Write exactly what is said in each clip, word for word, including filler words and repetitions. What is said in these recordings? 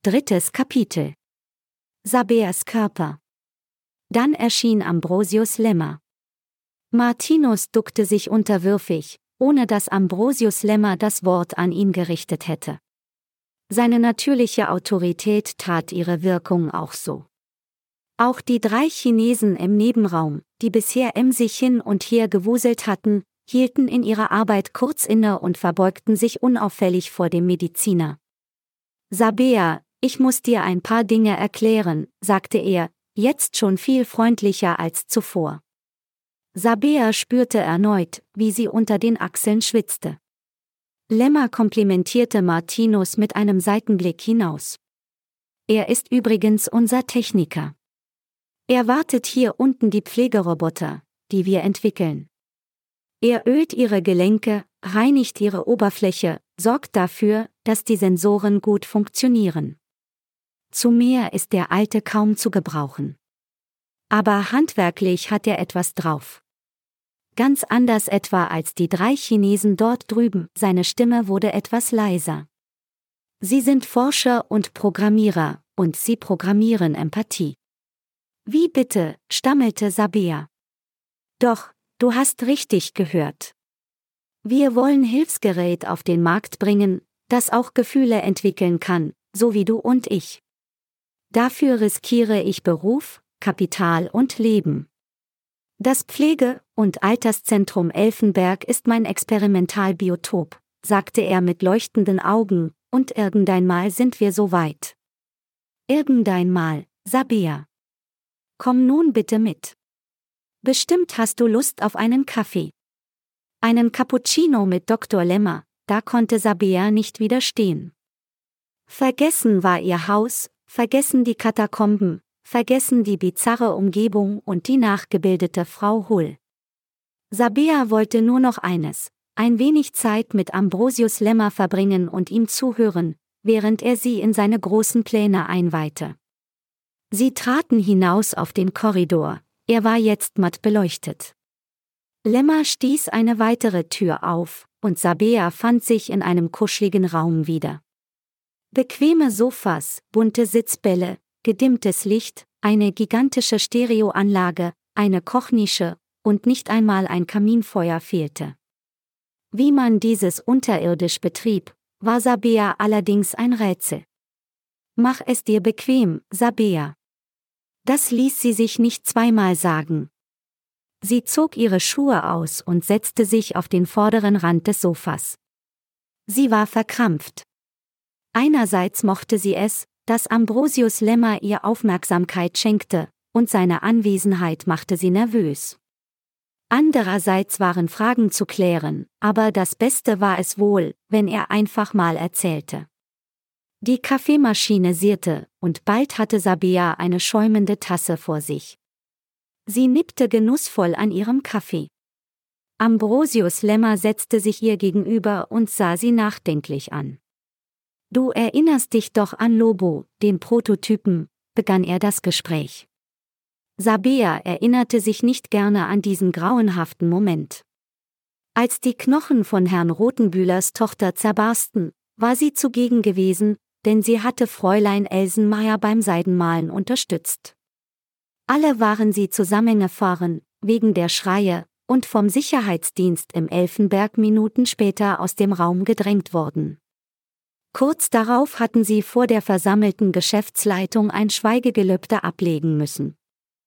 Drittes Kapitel. Sabeas Körper. Dann erschien Ambrosius Lemmer. Martinus duckte sich unterwürfig, ohne dass Ambrosius Lemmer das Wort an ihn gerichtet hätte. Seine natürliche Autorität tat ihre Wirkung auch so. Auch die drei Chinesen im Nebenraum, die bisher emsig hin und her gewuselt hatten, hielten in ihrer Arbeit kurz inne und verbeugten sich unauffällig vor dem Mediziner. »Sabea, ich muss dir ein paar Dinge erklären«, sagte er, jetzt schon viel freundlicher als zuvor. Sabea spürte erneut, wie sie unter den Achseln schwitzte. Lemmer komplimentierte Martinus mit einem Seitenblick hinaus. »Er ist übrigens unser Techniker. Er wartet hier unten die Pflegeroboter, die wir entwickeln. Er ölt ihre Gelenke, reinigt ihre Oberfläche, sorgt dafür, dass die Sensoren gut funktionieren. Zu mehr ist der Alte kaum zu gebrauchen. Aber handwerklich hat er etwas drauf. Ganz anders etwa als die drei Chinesen dort drüben«, seine Stimme wurde etwas leiser. »Sie sind Forscher und Programmierer, und sie programmieren Empathie.« »Wie bitte?«, stammelte Sabea. »Doch, du hast richtig gehört. Wir wollen Hilfsgerät auf den Markt bringen, das auch Gefühle entwickeln kann, so wie du und ich. Dafür riskiere ich Beruf, Kapital und Leben. Das Pflege- und Alterszentrum Elfenberg ist mein Experimentalbiotop«, sagte er mit leuchtenden Augen, »und irgendeinmal sind wir so weit.« »Irgendeinmal, Sabea. Komm nun bitte mit. Bestimmt hast du Lust auf einen Kaffee. Einen Cappuccino mit Doktor Lemmer«, da konnte Sabea nicht widerstehen. Vergessen war ihr Haus, vergessen die Katakomben, vergessen die bizarre Umgebung und die nachgebildete Frau Hull. Sabea wollte nur noch eines, ein wenig Zeit mit Ambrosius Lemmer verbringen und ihm zuhören, während er sie in seine großen Pläne einweihte. Sie traten hinaus auf den Korridor, er war jetzt matt beleuchtet. Lemmer stieß eine weitere Tür auf, und Sabea fand sich in einem kuscheligen Raum wieder. Bequeme Sofas, bunte Sitzbälle, gedimmtes Licht, eine gigantische Stereoanlage, eine Kochnische, und nicht einmal ein Kaminfeuer fehlte. Wie man dieses unterirdisch betrieb, war Sabea allerdings ein Rätsel. »Mach es dir bequem, Sabea.« Das ließ sie sich nicht zweimal sagen. Sie zog ihre Schuhe aus und setzte sich auf den vorderen Rand des Sofas. Sie war verkrampft. Einerseits mochte sie es, dass Ambrosius Lemmer ihr Aufmerksamkeit schenkte, und seine Anwesenheit machte sie nervös. Andererseits waren Fragen zu klären, aber das Beste war es wohl, wenn er einfach mal erzählte. Die Kaffeemaschine sirrte, und bald hatte Sabea eine schäumende Tasse vor sich. Sie nippte genussvoll an ihrem Kaffee. Ambrosius Lemmer setzte sich ihr gegenüber und sah sie nachdenklich an. »Du erinnerst dich doch an Lobo, den Prototypen«, begann er das Gespräch. Sabea erinnerte sich nicht gerne an diesen grauenhaften Moment. Als die Knochen von Herrn Rothenbühlers Tochter zerbarsten, war sie zugegen gewesen, denn sie hatte Fräulein Elsenmeier beim Seidenmalen unterstützt. Alle waren sie zusammengefahren, wegen der Schreie, und vom Sicherheitsdienst im Elfenberg Minuten später aus dem Raum gedrängt worden. Kurz darauf hatten sie vor der versammelten Geschäftsleitung ein Schweigegelübde ablegen müssen.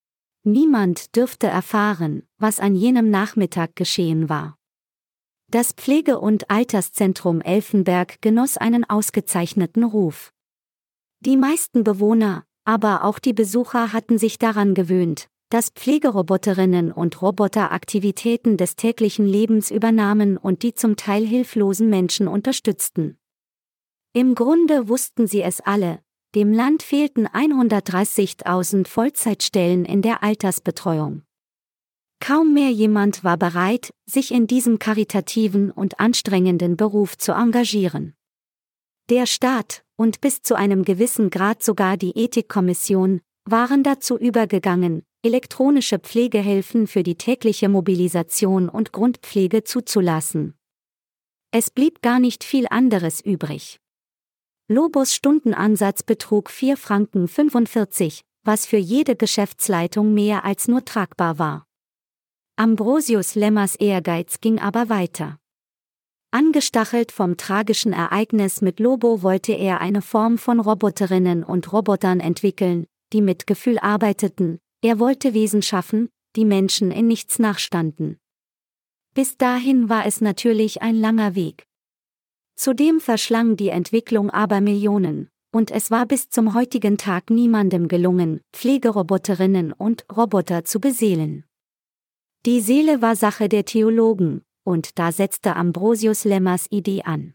Niemand dürfte erfahren, was an jenem Nachmittag geschehen war. Das Pflege- und Alterszentrum Elfenberg genoss einen ausgezeichneten Ruf. Die meisten Bewohner, aber auch die Besucher hatten sich daran gewöhnt, dass Pflegeroboterinnen und Roboter Aktivitäten des täglichen Lebens übernahmen und die zum Teil hilflosen Menschen unterstützten. Im Grunde wussten sie es alle, dem Land fehlten hundertdreißigtausend Vollzeitstellen in der Altersbetreuung. Kaum mehr jemand war bereit, sich in diesem karitativen und anstrengenden Beruf zu engagieren. Der Staat, und bis zu einem gewissen Grad sogar die Ethikkommission, waren dazu übergegangen, elektronische Pflegehilfen für die tägliche Mobilisation und Grundpflege zuzulassen. Es blieb gar nicht viel anderes übrig. Lobos Stundenansatz betrug vier Franken fünfundvierzig, was für jede Geschäftsleitung mehr als nur tragbar war. Ambrosius Lemmers Ehrgeiz ging aber weiter. Angestachelt vom tragischen Ereignis mit Lobo wollte er eine Form von Roboterinnen und Robotern entwickeln, die mit Gefühl arbeiteten. Er wollte Wesen schaffen, die Menschen in nichts nachstanden. Bis dahin war es natürlich ein langer Weg. Zudem verschlang die Entwicklung aber Millionen, und es war bis zum heutigen Tag niemandem gelungen, Pflegeroboterinnen und Roboter zu beseelen. Die Seele war Sache der Theologen, und da setzte Ambrosius Lemmers Idee an.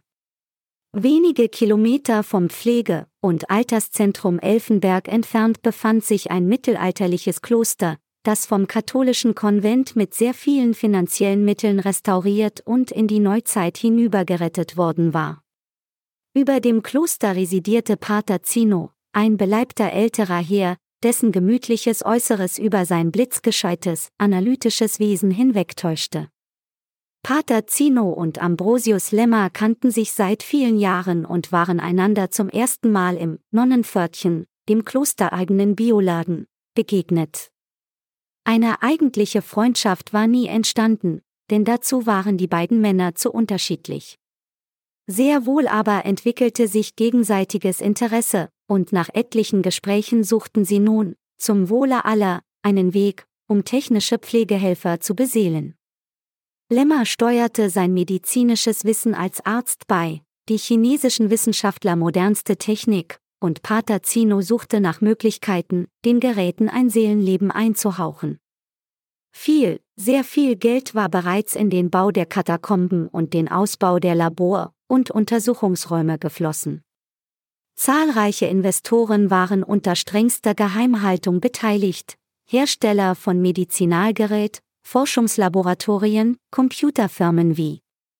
Wenige Kilometer vom Pflege- und Alterszentrum Elfenberg entfernt befand sich ein mittelalterliches Kloster, das vom katholischen Konvent mit sehr vielen finanziellen Mitteln restauriert und in die Neuzeit hinübergerettet worden war. Über dem Kloster residierte Pater Zino, ein beleibter älterer Herr, dessen gemütliches Äußeres über sein blitzgescheites, analytisches Wesen hinwegtäuschte. Pater Zino und Ambrosius Lemmer kannten sich seit vielen Jahren und waren einander zum ersten Mal im Nonnenpförtchen, dem klostereigenen Bioladen, begegnet. Eine eigentliche Freundschaft war nie entstanden, denn dazu waren die beiden Männer zu unterschiedlich. Sehr wohl aber entwickelte sich gegenseitiges Interesse, und nach etlichen Gesprächen suchten sie nun, zum Wohle aller, einen Weg, um technische Pflegehelfer zu beseelen. Lemmer steuerte sein medizinisches Wissen als Arzt bei, die chinesischen Wissenschaftler modernste Technik, und Pater Zino suchte nach Möglichkeiten, den Geräten ein Seelenleben einzuhauchen. Viel, sehr viel Geld war bereits in den Bau der Katakomben und den Ausbau der Labor- und Untersuchungsräume geflossen. Zahlreiche Investoren waren unter strengster Geheimhaltung beteiligt, Hersteller von Medizinalgerät, Forschungslaboratorien, Computerfirmen wie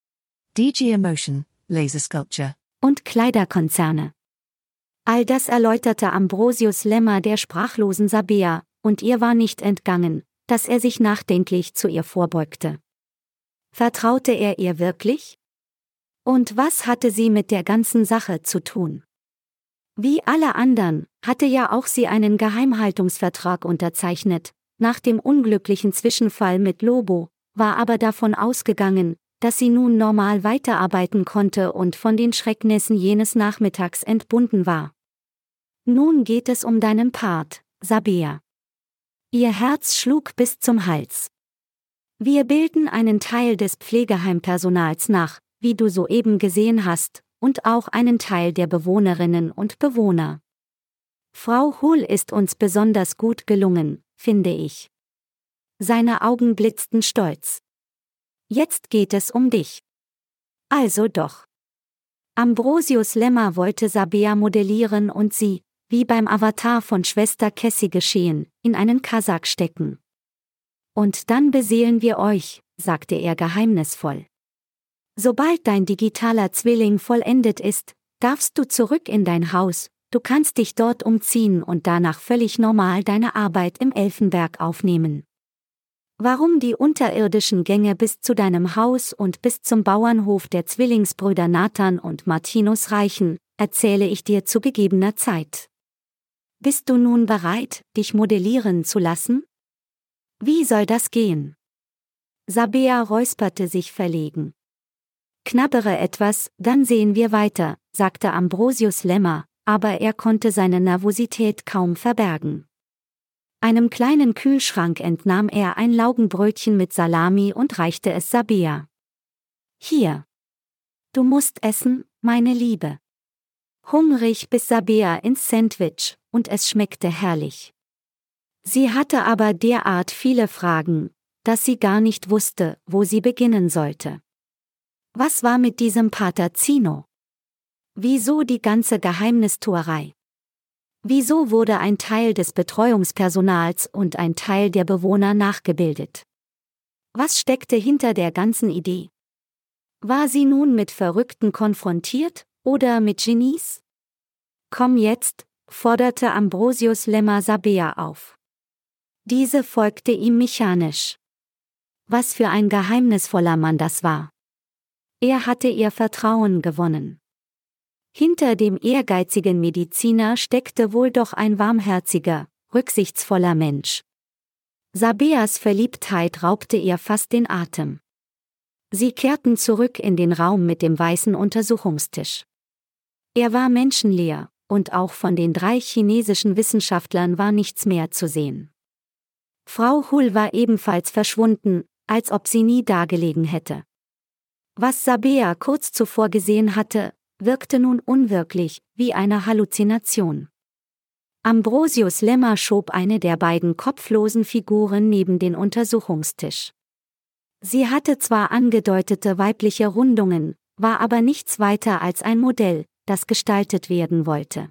D G Emotion, Laser Sculpture und Kleiderkonzerne. All das erläuterte Ambrosius Lemmer der sprachlosen Sabea, und ihr war nicht entgangen, dass er sich nachdenklich zu ihr vorbeugte. Vertraute er ihr wirklich? Und was hatte sie mit der ganzen Sache zu tun? Wie alle anderen, hatte ja auch sie einen Geheimhaltungsvertrag unterzeichnet. Nach dem unglücklichen Zwischenfall mit Lobo, war aber davon ausgegangen, dass sie nun normal weiterarbeiten konnte und von den Schrecknissen jenes Nachmittags entbunden war. Nun geht es um deinen Part, Sabea. Ihr Herz schlug bis zum Hals. Wir bilden einen Teil des Pflegeheimpersonals nach, wie du soeben gesehen hast, und auch einen Teil der Bewohnerinnen und Bewohner. Frau Hull ist uns besonders gut gelungen, finde ich. Seine Augen blitzten stolz. Jetzt geht es um dich. Also doch. Ambrosius Lemmer wollte Sabea modellieren und sie, wie beim Avatar von Schwester Cassie geschehen, in einen Kasak stecken. Und dann beseelen wir euch, sagte er geheimnisvoll. Sobald dein digitaler Zwilling vollendet ist, darfst du zurück in dein Haus. Du kannst dich dort umziehen und danach völlig normal deine Arbeit im Elfenberg aufnehmen. Warum die unterirdischen Gänge bis zu deinem Haus und bis zum Bauernhof der Zwillingsbrüder Nathan und Martinus reichen, erzähle ich dir zu gegebener Zeit. Bist du nun bereit, dich modellieren zu lassen? Wie soll das gehen? Sabea räusperte sich verlegen. Knabbere etwas, dann sehen wir weiter, sagte Ambrosius Lemmer, aber er konnte seine Nervosität kaum verbergen. Einem kleinen Kühlschrank entnahm er ein Laugenbrötchen mit Salami und reichte es Sabea. Hier. Du musst essen, meine Liebe. Hungrig biss Sabea ins Sandwich, und es schmeckte herrlich. Sie hatte aber derart viele Fragen, dass sie gar nicht wusste, wo sie beginnen sollte. Was war mit diesem Pater Zino? Wieso die ganze Geheimnistuerei? Wieso wurde ein Teil des Betreuungspersonals und ein Teil der Bewohner nachgebildet? Was steckte hinter der ganzen Idee? War sie nun mit Verrückten konfrontiert oder mit Genies? Komm jetzt, forderte Ambrosius Lemmer Sabea auf. Diese folgte ihm mechanisch. Was für ein geheimnisvoller Mann das war. Er hatte ihr Vertrauen gewonnen. Hinter dem ehrgeizigen Mediziner steckte wohl doch ein warmherziger, rücksichtsvoller Mensch. Sabeas Verliebtheit raubte ihr fast den Atem. Sie kehrten zurück in den Raum mit dem weißen Untersuchungstisch. Er war menschenleer, und auch von den drei chinesischen Wissenschaftlern war nichts mehr zu sehen. Frau Hull war ebenfalls verschwunden, als ob sie nie dagelegen hätte. Was Sabea kurz zuvor gesehen hatte, wirkte nun unwirklich, wie eine Halluzination. Ambrosius Lemma schob eine der beiden kopflosen Figuren neben den Untersuchungstisch. Sie hatte zwar angedeutete weibliche Rundungen, war aber nichts weiter als ein Modell, das gestaltet werden wollte.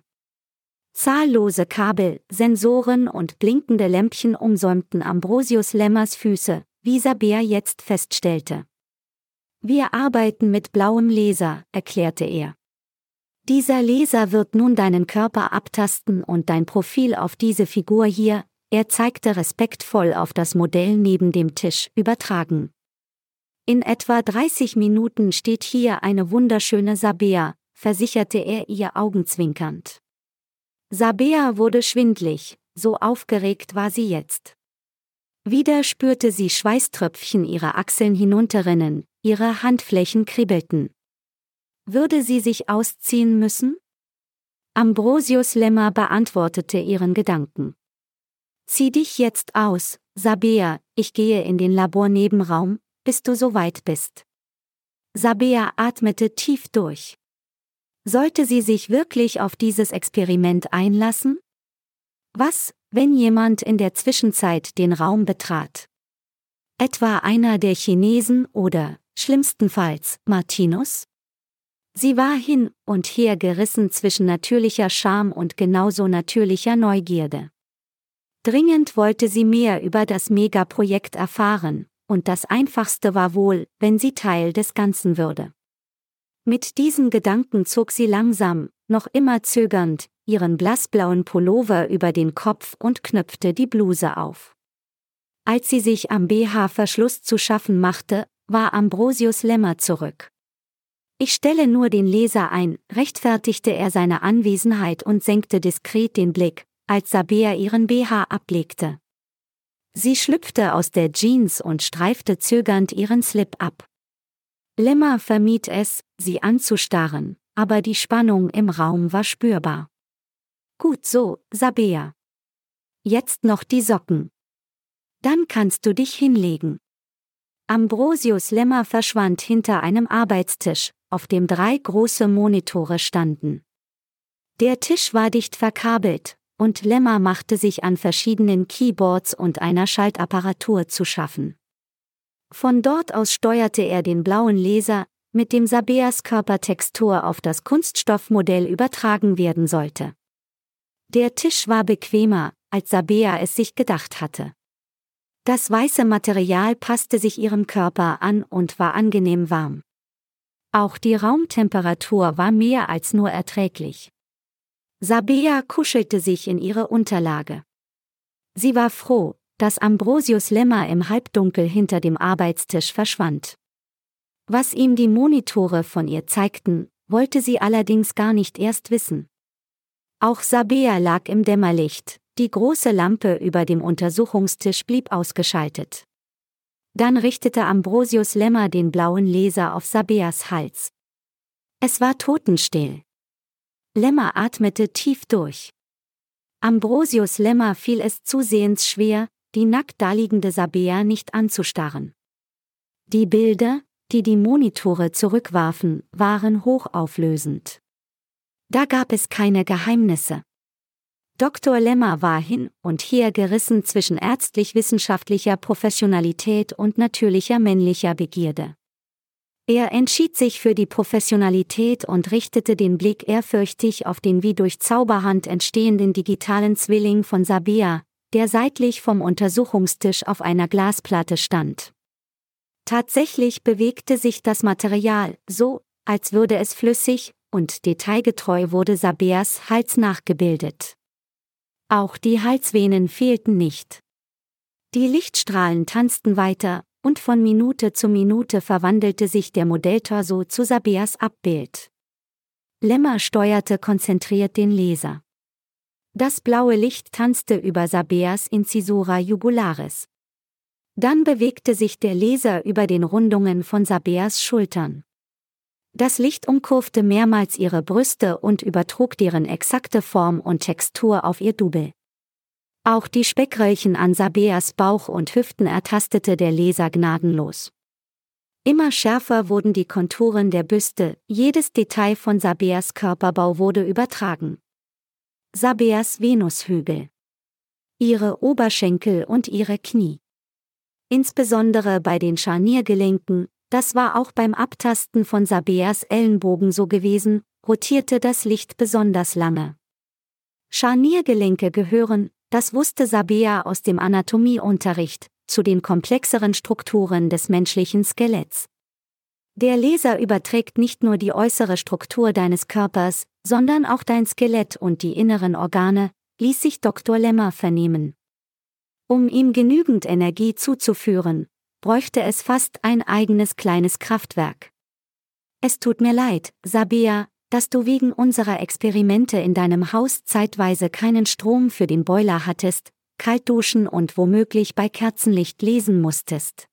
Zahllose Kabel, Sensoren und blinkende Lämpchen umsäumten Ambrosius Lemmas Füße, wie Sabea jetzt feststellte. Wir arbeiten mit blauem Laser, erklärte er. Dieser Laser wird nun deinen Körper abtasten und dein Profil auf diese Figur hier, er zeigte respektvoll auf das Modell neben dem Tisch, übertragen. In etwa dreißig Minuten steht hier eine wunderschöne Sabea, versicherte er ihr augenzwinkernd. Sabea wurde schwindlig, so aufgeregt war sie jetzt. Wieder spürte sie Schweißtröpfchen ihre Achseln hinunterrinnen, ihre Handflächen kribbelten. Würde sie sich ausziehen müssen? Ambrosius Lemma beantwortete ihren Gedanken. Zieh dich jetzt aus, Sabea, ich gehe in den Labornebenraum, bis du soweit bist. Sabea atmete tief durch. Sollte sie sich wirklich auf dieses Experiment einlassen? Was, wenn jemand in der Zwischenzeit den Raum betrat? Etwa einer der Chinesen oder, schlimmstenfalls, Martinus? Sie war hin und her gerissen zwischen natürlicher Scham und genauso natürlicher Neugierde. Dringend wollte sie mehr über das Megaprojekt erfahren, und das Einfachste war wohl, wenn sie Teil des Ganzen würde. Mit diesen Gedanken zog sie langsam, noch immer zögernd, ihren blassblauen Pullover über den Kopf und knöpfte die Bluse auf. Als sie sich am B H-Verschluss zu schaffen machte, war Ambrosius Lemma zurück. Ich stelle nur den Laser ein, rechtfertigte er seine Anwesenheit und senkte diskret den Blick, als Sabea ihren B H ablegte. Sie schlüpfte aus der Jeans und streifte zögernd ihren Slip ab. Lemma vermied es, sie anzustarren, aber die Spannung im Raum war spürbar. Gut so, Sabea. Jetzt noch die Socken. Dann kannst du dich hinlegen. Ambrosius Lemma verschwand hinter einem Arbeitstisch, auf dem drei große Monitore standen. Der Tisch war dicht verkabelt, und Lemma machte sich an verschiedenen Keyboards und einer Schaltapparatur zu schaffen. Von dort aus steuerte er den blauen Laser, mit dem Sabeas Körpertextur auf das Kunststoffmodell übertragen werden sollte. Der Tisch war bequemer, als Sabea es sich gedacht hatte. Das weiße Material passte sich ihrem Körper an und war angenehm warm. Auch die Raumtemperatur war mehr als nur erträglich. Sabea kuschelte sich in ihre Unterlage. Sie war froh, dass Ambrosius Lemma im Halbdunkel hinter dem Arbeitstisch verschwand. Was ihm die Monitore von ihr zeigten, wollte sie allerdings gar nicht erst wissen. Auch Sabea lag im Dämmerlicht, die große Lampe über dem Untersuchungstisch blieb ausgeschaltet. Dann richtete Ambrosius Lemma den blauen Laser auf Sabeas Hals. Es war totenstill. Lemma atmete tief durch. Ambrosius Lemma fiel es zusehends schwer, die nackt daliegende Sabea nicht anzustarren. Die Bilder, die die Monitore zurückwarfen, waren hochauflösend. Da gab es keine Geheimnisse. Doktor Lemma war hin und her gerissen zwischen ärztlich-wissenschaftlicher Professionalität und natürlicher männlicher Begierde. Er entschied sich für die Professionalität und richtete den Blick ehrfürchtig auf den wie durch Zauberhand entstehenden digitalen Zwilling von Sabea, der seitlich vom Untersuchungstisch auf einer Glasplatte stand. Tatsächlich bewegte sich das Material so, als würde es flüssig, und detailgetreu wurde Sabeas Hals nachgebildet. Auch die Halsvenen fehlten nicht. Die Lichtstrahlen tanzten weiter, und von Minute zu Minute verwandelte sich der Modelltorso zu Sabeas Abbild. Lemma steuerte konzentriert den Laser. Das blaue Licht tanzte über Sabeas Incisura jugularis. Dann bewegte sich der Laser über den Rundungen von Sabeas Schultern. Das Licht umkurvte mehrmals ihre Brüste und übertrug deren exakte Form und Textur auf ihr Double. Auch die Speckröllchen an Sabeas Bauch und Hüften ertastete der Laser gnadenlos. Immer schärfer wurden die Konturen der Büste, jedes Detail von Sabeas Körperbau wurde übertragen. Sabeas Venushügel. Ihre Oberschenkel und ihre Knie. Insbesondere bei den Scharniergelenken, das war auch beim Abtasten von Sabeas Ellenbogen so gewesen, rotierte das Licht besonders lange. Scharniergelenke gehören, das wusste Sabea aus dem Anatomieunterricht, zu den komplexeren Strukturen des menschlichen Skeletts. Der Laser überträgt nicht nur die äußere Struktur deines Körpers, sondern auch dein Skelett und die inneren Organe, ließ sich Doktor Lemma vernehmen. Um ihm genügend Energie zuzuführen, bräuchte es fast ein eigenes kleines Kraftwerk. Es tut mir leid, Sabea, dass du wegen unserer Experimente in deinem Haus zeitweise keinen Strom für den Boiler hattest, kalt duschen und womöglich bei Kerzenlicht lesen musstest.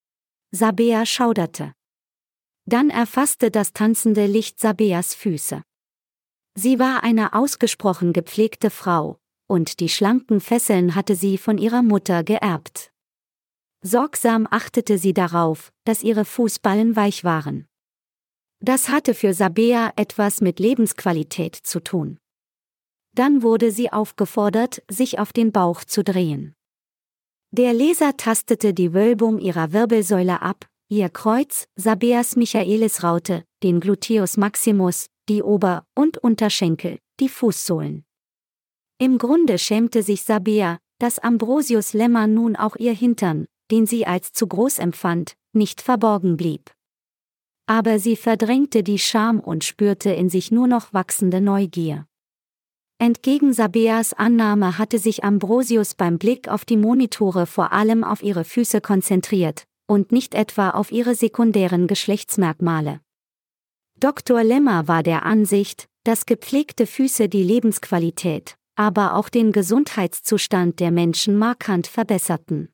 Sabea schauderte. Dann erfasste das tanzende Licht Sabeas Füße. Sie war eine ausgesprochen gepflegte Frau, und die schlanken Fesseln hatte sie von ihrer Mutter geerbt. Sorgsam achtete sie darauf, dass ihre Fußballen weich waren. Das hatte für Sabea etwas mit Lebensqualität zu tun. Dann wurde sie aufgefordert, sich auf den Bauch zu drehen. Der Laser tastete die Wölbung ihrer Wirbelsäule ab, ihr Kreuz, Sabeas Michaelisraute, den Gluteus Maximus, die Ober- und Unterschenkel, die Fußsohlen. Im Grunde schämte sich Sabea, dass Ambrosius Lemma nun auch ihr Hintern, den sie als zu groß empfand, nicht verborgen blieb. Aber sie verdrängte die Scham und spürte in sich nur noch wachsende Neugier. Entgegen Sabeas Annahme hatte sich Ambrosius beim Blick auf die Monitore vor allem auf ihre Füße konzentriert, und nicht etwa auf ihre sekundären Geschlechtsmerkmale. Doktor Lemma war der Ansicht, dass gepflegte Füße die Lebensqualität, aber auch den Gesundheitszustand der Menschen markant verbesserten.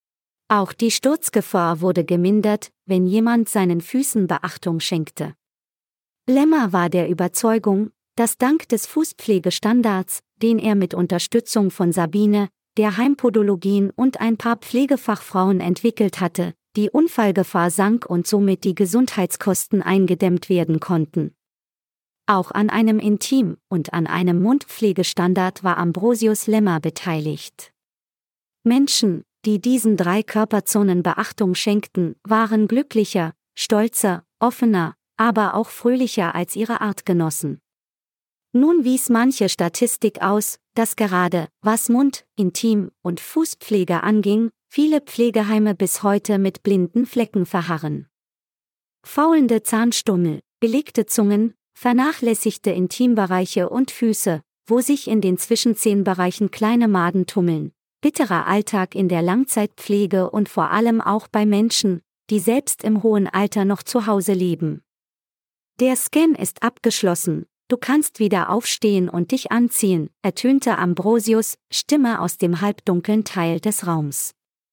Auch die Sturzgefahr wurde gemindert, wenn jemand seinen Füßen Beachtung schenkte. Lemma war der Überzeugung, dass dank des Fußpflegestandards, den er mit Unterstützung von Sabine, der Heimpodologin und ein paar Pflegefachfrauen entwickelt hatte, die Unfallgefahr sank und somit die Gesundheitskosten eingedämmt werden konnten. Auch an einem Intim- und an einem Mundpflegestandard war Ambrosius Lemma beteiligt. Menschen, die diesen drei Körperzonen Beachtung schenkten, waren glücklicher, stolzer, offener, aber auch fröhlicher als ihre Artgenossen. Nun wies manche Statistik aus, dass gerade, was Mund-, Intim- und Fußpflege anging, viele Pflegeheime bis heute mit blinden Flecken verharren. Faulende Zahnstummel, belegte Zungen, vernachlässigte Intimbereiche und Füße, wo sich in den Zwischenzehenbereichen kleine Maden tummeln, bitterer Alltag in der Langzeitpflege und vor allem auch bei Menschen, die selbst im hohen Alter noch zu Hause leben. Der Scan ist abgeschlossen, du kannst wieder aufstehen und dich anziehen, ertönte Ambrosius' Stimme aus dem halbdunklen Teil des Raums.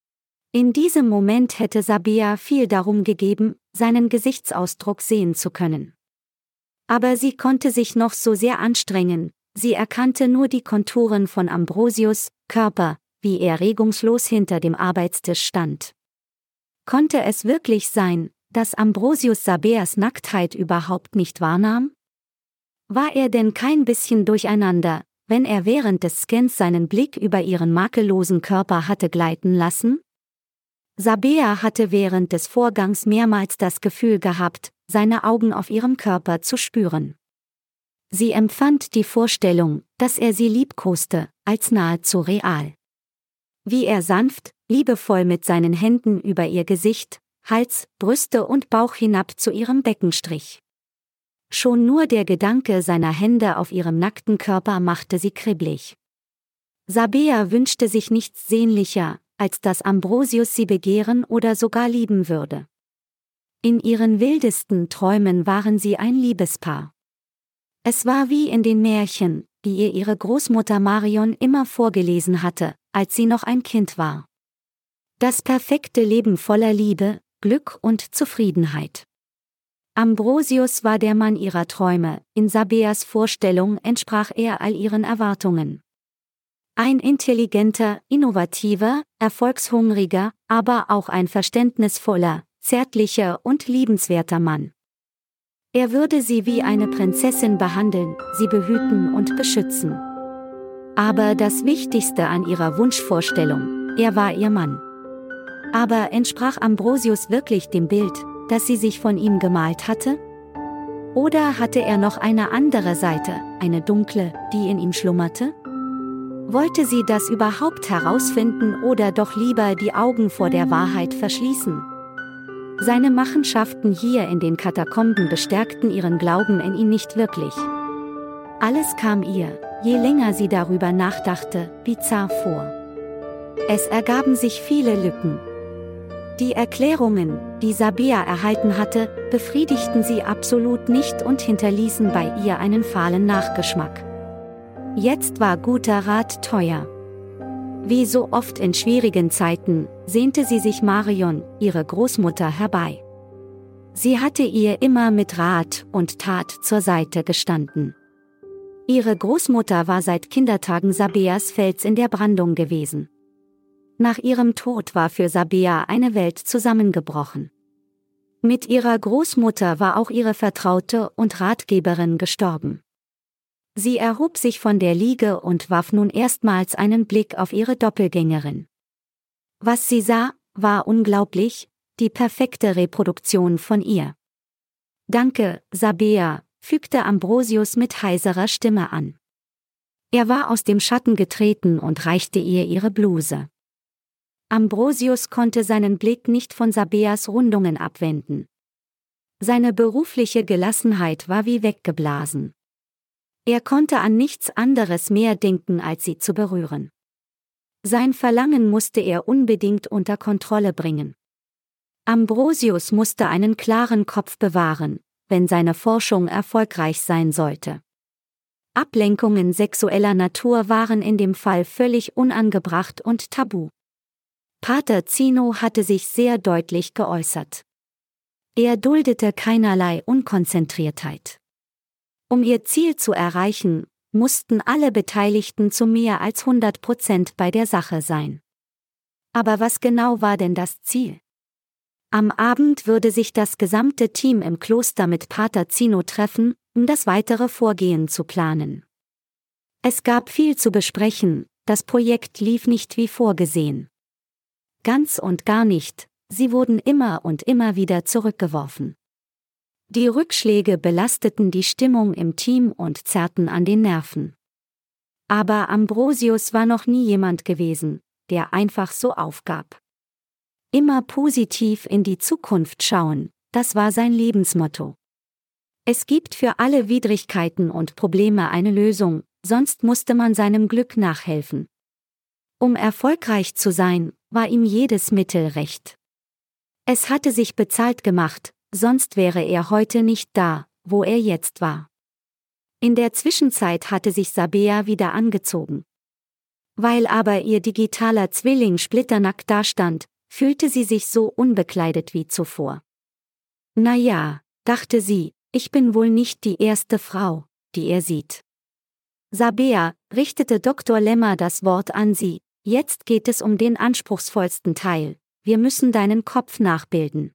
In diesem Moment hätte Sabea viel darum gegeben, seinen Gesichtsausdruck sehen zu können. Aber sie konnte sich noch so sehr anstrengen, sie erkannte nur die Konturen von Ambrosius' Körper, wie er regungslos hinter dem Arbeitstisch stand. Konnte es wirklich sein, dass Ambrosius Sabeas Nacktheit überhaupt nicht wahrnahm? War er denn kein bisschen durcheinander, wenn er während des Scans seinen Blick über ihren makellosen Körper hatte gleiten lassen? Sabea hatte während des Vorgangs mehrmals das Gefühl gehabt, seine Augen auf ihrem Körper zu spüren. Sie empfand die Vorstellung, dass er sie liebkoste, als nahezu real. Wie er sanft, liebevoll mit seinen Händen über ihr Gesicht, Hals, Brüste und Bauch hinab zu ihrem Becken strich. Schon nur der Gedanke seiner Hände auf ihrem nackten Körper machte sie kribbelig. Sabea wünschte sich nichts sehnlicher, als dass Ambrosius sie begehren oder sogar lieben würde. In ihren wildesten Träumen waren sie ein Liebespaar. Es war wie in den Märchen, die ihr ihre Großmutter Marion immer vorgelesen hatte, als sie noch ein Kind war. Das perfekte Leben voller Liebe, Glück und Zufriedenheit. Ambrosius war der Mann ihrer Träume, in Sabeas Vorstellung entsprach er all ihren Erwartungen. Ein intelligenter, innovativer, erfolgshungriger, aber auch ein verständnisvoller, zärtlicher und liebenswerter Mann. Er würde sie wie eine Prinzessin behandeln, sie behüten und beschützen. Aber das Wichtigste an ihrer Wunschvorstellung, er war ihr Mann. Aber entsprach Ambrosius wirklich dem Bild, das sie sich von ihm gemalt hatte? Oder hatte er noch eine andere Seite, eine dunkle, die in ihm schlummerte? Wollte sie das überhaupt herausfinden oder doch lieber die Augen vor der Wahrheit verschließen? Seine Machenschaften hier in den Katakomben bestärkten ihren Glauben in ihn nicht wirklich. Alles kam ihr, je länger sie darüber nachdachte, bizarr vor. Es ergaben sich viele Lücken. Die Erklärungen, die Sabea erhalten hatte, befriedigten sie absolut nicht und hinterließen bei ihr einen fahlen Nachgeschmack. Jetzt war guter Rat teuer. Wie so oft in schwierigen Zeiten, sehnte sie sich Marion, ihre Großmutter, herbei. Sie hatte ihr immer mit Rat und Tat zur Seite gestanden. Ihre Großmutter war seit Kindertagen Sabeas Fels in der Brandung gewesen. Nach ihrem Tod war für Sabea eine Welt zusammengebrochen. Mit ihrer Großmutter war auch ihre Vertraute und Ratgeberin gestorben. Sie erhob sich von der Liege und warf nun erstmals einen Blick auf ihre Doppelgängerin. Was sie sah, war unglaublich, die perfekte Reproduktion von ihr. »Danke, Sabea«, fügte Ambrosius mit heiserer Stimme an. Er war aus dem Schatten getreten und reichte ihr ihre Bluse. Ambrosius konnte seinen Blick nicht von Sabeas Rundungen abwenden. Seine berufliche Gelassenheit war wie weggeblasen. Er konnte an nichts anderes mehr denken, als sie zu berühren. Sein Verlangen musste er unbedingt unter Kontrolle bringen. Ambrosius musste einen klaren Kopf bewahren, wenn seine Forschung erfolgreich sein sollte. Ablenkungen sexueller Natur waren in dem Fall völlig unangebracht und tabu. Pater Zino hatte sich sehr deutlich geäußert. Er duldete keinerlei Unkonzentriertheit. Um ihr Ziel zu erreichen, mussten alle Beteiligten zu mehr als hundert Prozent bei der Sache sein. Aber was genau war denn das Ziel? Am Abend würde sich das gesamte Team im Kloster mit Pater Zino treffen, um das weitere Vorgehen zu planen. Es gab viel zu besprechen, das Projekt lief nicht wie vorgesehen. Ganz und gar nicht, sie wurden immer und immer wieder zurückgeworfen. Die Rückschläge belasteten die Stimmung im Team und zerrten an den Nerven. Aber Ambrosius war noch nie jemand gewesen, der einfach so aufgab. Immer positiv in die Zukunft schauen, das war sein Lebensmotto. Es gibt für alle Widrigkeiten und Probleme eine Lösung, sonst musste man seinem Glück nachhelfen. Um erfolgreich zu sein, war ihm jedes Mittel recht. Es hatte sich bezahlt gemacht, sonst wäre er heute nicht da, wo er jetzt war. In der Zwischenzeit hatte sich Sabea wieder angezogen. Weil aber ihr digitaler Zwilling splitternackt dastand, fühlte sie sich so unbekleidet wie zuvor. Na ja, dachte sie, ich bin wohl nicht die erste Frau, die er sieht. Sabea, richtete Doktor Lemmer das Wort an sie, jetzt geht es um den anspruchsvollsten Teil, wir müssen deinen Kopf nachbilden.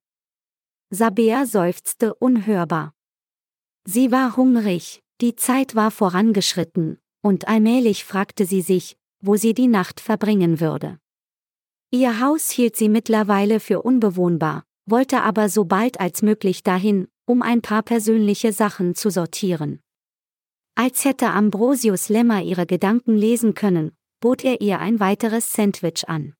Sabea seufzte unhörbar. Sie war hungrig, die Zeit war vorangeschritten, und allmählich fragte sie sich, wo sie die Nacht verbringen würde. Ihr Haus hielt sie mittlerweile für unbewohnbar, wollte aber so bald als möglich dahin, um ein paar persönliche Sachen zu sortieren. Als hätte Ambrosius Lemmer ihre Gedanken lesen können, bot er ihr ein weiteres Sandwich an.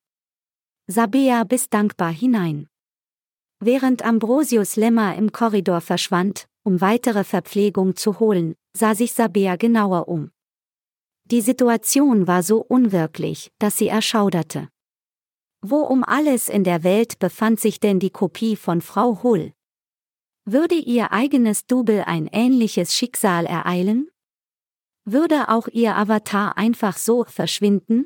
Sabea biss dankbar hinein. Während Ambrosius Lemmer im Korridor verschwand, um weitere Verpflegung zu holen, sah sich Sabea genauer um. Die Situation war so unwirklich, dass sie erschauderte. Wo um alles in der Welt befand sich denn die Kopie von Frau Hull? Würde ihr eigenes Double ein ähnliches Schicksal ereilen? Würde auch ihr Avatar einfach so verschwinden?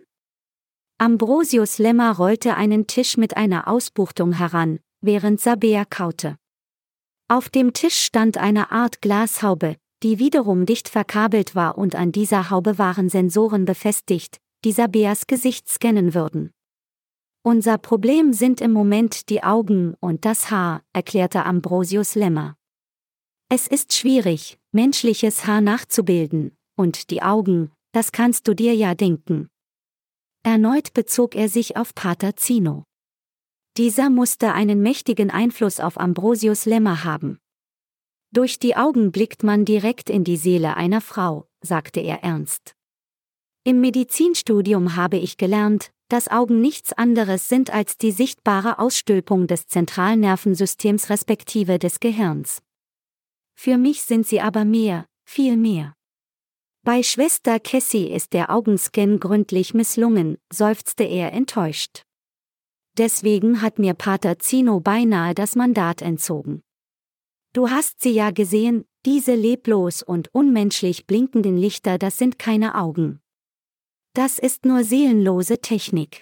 Ambrosius Lemma rollte einen Tisch mit einer Ausbuchtung heran, während Sabea kaute. Auf dem Tisch stand eine Art Glashaube, die wiederum dicht verkabelt war, und an dieser Haube waren Sensoren befestigt, die Sabeas Gesicht scannen würden. Unser Problem sind im Moment die Augen und das Haar, erklärte Ambrosius Lemma. Es ist schwierig, menschliches Haar nachzubilden, und die Augen, das kannst du dir ja denken. Erneut bezog er sich auf Pater Zino. Dieser musste einen mächtigen Einfluss auf Ambrosius Lemma haben. Durch die Augen blickt man direkt in die Seele einer Frau, sagte er ernst. Im Medizinstudium habe ich gelernt, dass Augen nichts anderes sind als die sichtbare Ausstülpung des Zentralnervensystems respektive des Gehirns. Für mich sind sie aber mehr, viel mehr. Bei Schwester Cassie ist der Augenscan gründlich misslungen, seufzte er enttäuscht. Deswegen hat mir Pater Zino beinahe das Mandat entzogen. Du hast sie ja gesehen, diese leblos und unmenschlich blinkenden Lichter, das sind keine Augen. Das ist nur seelenlose Technik.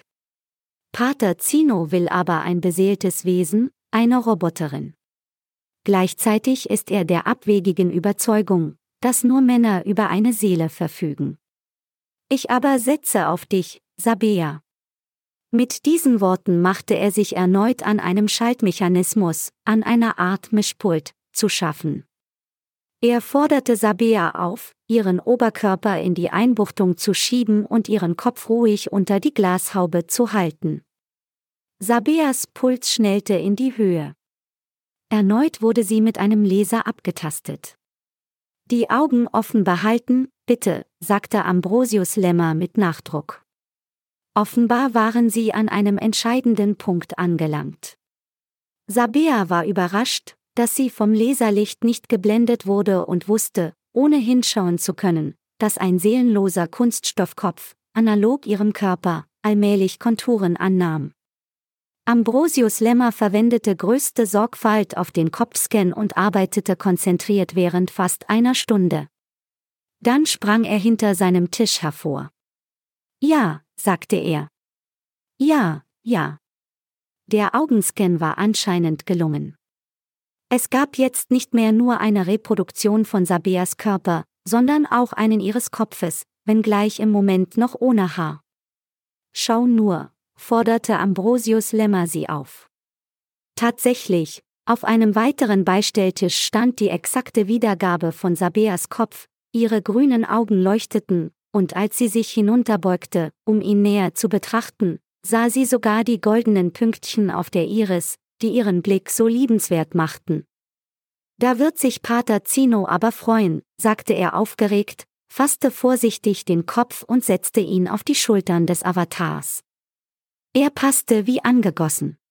Pater Zino will aber ein beseeltes Wesen, eine Roboterin. Gleichzeitig ist er der abwegigen Überzeugung, dass nur Männer über eine Seele verfügen. Ich aber setze auf dich, Sabea. Mit diesen Worten machte er sich erneut an einem Schaltmechanismus, an einer Art Mischpult, zu schaffen. Er forderte Sabea auf, ihren Oberkörper in die Einbuchtung zu schieben und ihren Kopf ruhig unter die Glashaube zu halten. Sabeas Puls schnellte in die Höhe. Erneut wurde sie mit einem Laser abgetastet. Die Augen offen behalten, bitte, sagte Ambrosius Lemma mit Nachdruck. Offenbar waren sie an einem entscheidenden Punkt angelangt. Sabea war überrascht, dass sie vom Laserlicht nicht geblendet wurde und wusste, ohne hinschauen zu können, dass ein seelenloser Kunststoffkopf, analog ihrem Körper, allmählich Konturen annahm. Ambrosius Lemma verwendete größte Sorgfalt auf den Kopfscan und arbeitete konzentriert während fast einer Stunde. Dann sprang er hinter seinem Tisch hervor. Ja, sagte er. Ja, ja. Der Augenscan war anscheinend gelungen. Es gab jetzt nicht mehr nur eine Reproduktion von Sabeas Körper, sondern auch einen ihres Kopfes, wenngleich im Moment noch ohne Haar. Schau nur, forderte Ambrosius Lemma sie auf. Tatsächlich, auf einem weiteren Beistelltisch stand die exakte Wiedergabe von Sabeas Kopf, ihre grünen Augen leuchteten, und als sie sich hinunterbeugte, um ihn näher zu betrachten, sah sie sogar die goldenen Pünktchen auf der Iris, die ihren Blick so liebenswert machten. Da wird sich Pater Zino aber freuen, sagte er aufgeregt, fasste vorsichtig den Kopf und setzte ihn auf die Schultern des Avatars. Er passte wie angegossen.